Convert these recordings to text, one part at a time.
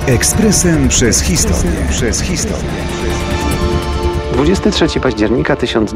Ekspresem przez historię. 23 października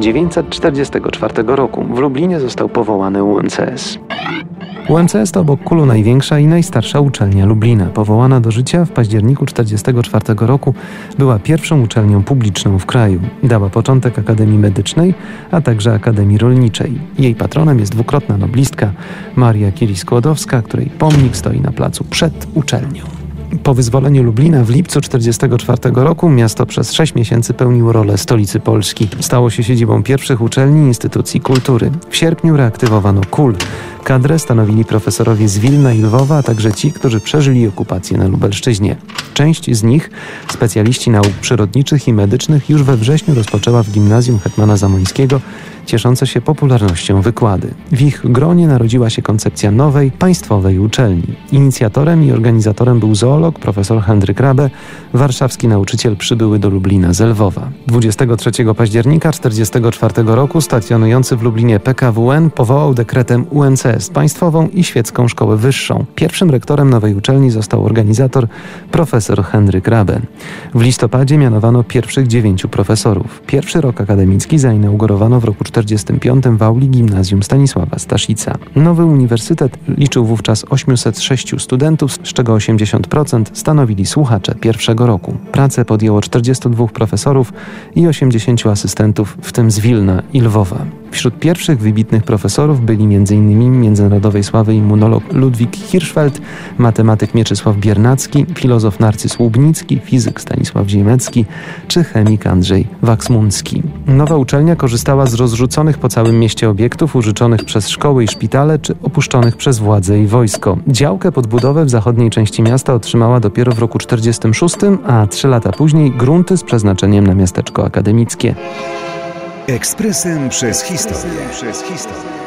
1944 roku w Lublinie został powołany UMCS. UMCS to obok KUL-u największa i najstarsza uczelnia Lublina. Powołana do życia w październiku 1944 roku była pierwszą uczelnią publiczną w kraju. Dała początek Akademii Medycznej, a także Akademii Rolniczej. Jej patronem jest dwukrotna noblistka Maria Curie-Skłodowska, której pomnik stoi na placu przed uczelnią. Po wyzwoleniu Lublina w lipcu 1944 roku miasto przez 6 miesięcy pełniło rolę stolicy Polski. Stało się siedzibą pierwszych uczelni i instytucji kultury. W sierpniu reaktywowano KUL. Kadrę stanowili profesorowie z Wilna i Lwowa, a także ci, którzy przeżyli okupację na Lubelszczyźnie. Część z nich, specjaliści nauk przyrodniczych i medycznych, już we wrześniu rozpoczęła w gimnazjum Hetmana Zamoyskiego cieszące się popularnością wykłady. W ich gronie narodziła się koncepcja nowej, państwowej uczelni. Inicjatorem i organizatorem był zoolog profesor Henryk Rabe, warszawski nauczyciel przybyły do Lublina z Lwowa. 23 października 1944 roku stacjonujący w Lublinie PKWN powołał dekretem UMCS, państwową i świecką szkołę wyższą. Pierwszym rektorem nowej uczelni został organizator profesor Henryk Rabe. W listopadzie mianowano pierwszych 9 profesorów. Pierwszy rok akademicki zainaugurowano w roku 1945 w auli gimnazjum Stanisława Staszica. Nowy uniwersytet liczył wówczas 806 studentów, z czego 80% stanowili słuchacze pierwszego roku. Pracę podjęło 42 profesorów i 80 asystentów, w tym z Wilna i Lwowa. Wśród pierwszych wybitnych profesorów byli m.in. międzynarodowej sławy immunolog Ludwik Hirschfeld, matematyk Mieczysław Biernacki, filozof Narcyz Łubnicki, fizyk Stanisław Ziemecki czy chemik Andrzej Waksmunski. Nowa uczelnia korzystała z rozrzuconych po całym mieście obiektów użyczonych przez szkoły i szpitale czy opuszczonych przez władze i wojsko. Działkę pod budowę w zachodniej części miasta otrzymała dopiero w roku 1946, a 3 lata później grunty z przeznaczeniem na miasteczko akademickie. Ekspresem przez historię.